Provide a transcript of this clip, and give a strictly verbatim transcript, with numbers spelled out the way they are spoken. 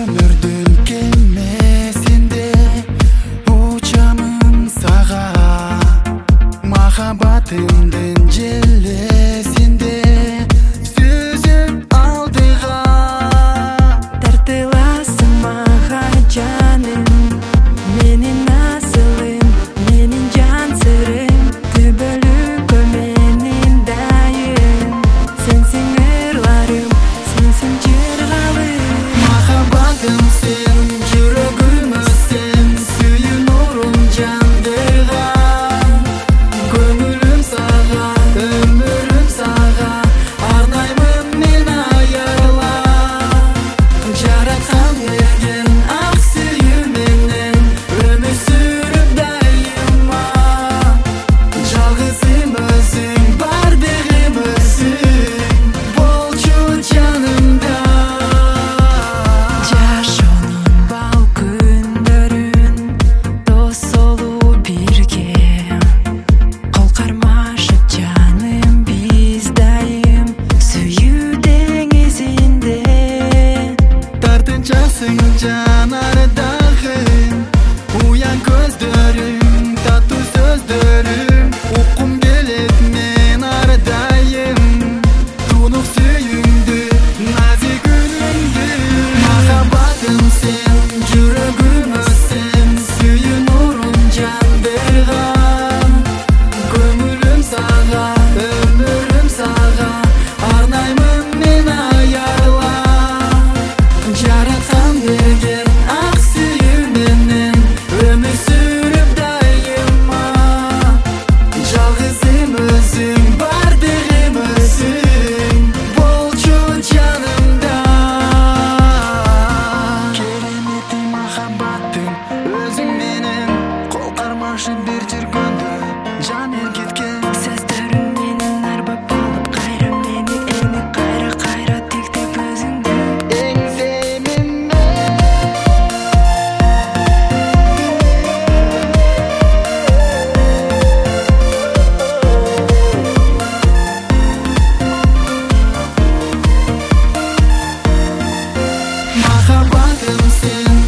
өмүрдүн кемесинде учамын сага, махаббатымдын желесинде сүзүп алдыга. Тартыласың мага жаным, менин асылым, менин жан сырым, түбөлүккө менин дайым. Сенсиң ырларым, сенсиң жыргалым. Махаббатым сен, жүрөгүмөсүн, сүйүү нурун жандырган. Көңүлүм сага, өмүрүм сага, арнаймын мен аялап. Жараткан берген ак сүйүү менен өмүр сүрүп дайыма. Жалгызым өзүң, бардыгым өзүң, болчу жанымда. Жашоонун бал күндөрүн дос болуп бирге, кол кармашып жаным биз дайым сүйүү деңизинде. Тартынчасың жанардагы, уян көздөрүң, таттуу сөздөрүң, уккум келет мен ар дайым. Тунук сүйүүңдү, назик үнүңдү. Махаббатым сен, жүрөгүмөсүн, сүйүү нурун жандырган. Көңүлүм сага, өмүрүм сага, арнаймын мен аялап. Жараткан берген ак сүйүү менен өмүр сүрүп дайыма. Жалгызым өзүң, бардыгым өзүң, болчу жанымда. Керемети махаббатым өзүң менен, кол кармашып бир жүргөндө жан эргиткен. Сөздөрүң менен арбап болуп, кайра мени эми кайра кайра тиктеп өзүңдү. Эңсеймин мен. Махаббатым сен,